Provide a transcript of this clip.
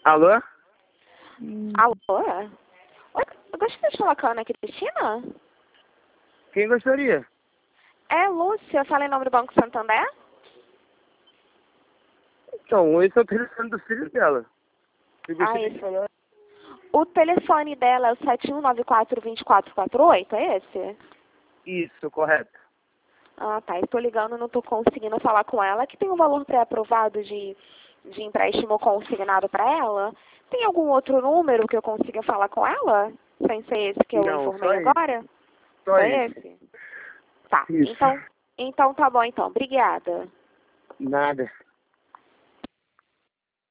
Alô? Alô? Oi, eu gostaria de falar com a Ana Cristina? Quem gostaria? É, Lúcia, fala em nome do Banco Santander? Então, esse é o telefone do filho dela. Eu Ah, gostaria de esse. falar. O telefone dela é o 7194-2448, é esse? Isso, correto. Ah, tá. Estou ligando, não estou conseguindo falar com ela, que tem um valor pré-aprovado de empréstimo consignado para ela. Tem algum outro número que eu consiga falar com ela? Sem ser esse que eu Não, só informei isso. agora? Só Só isso. esse? Tá. Isso. Então tá bom então. Obrigada. Nada.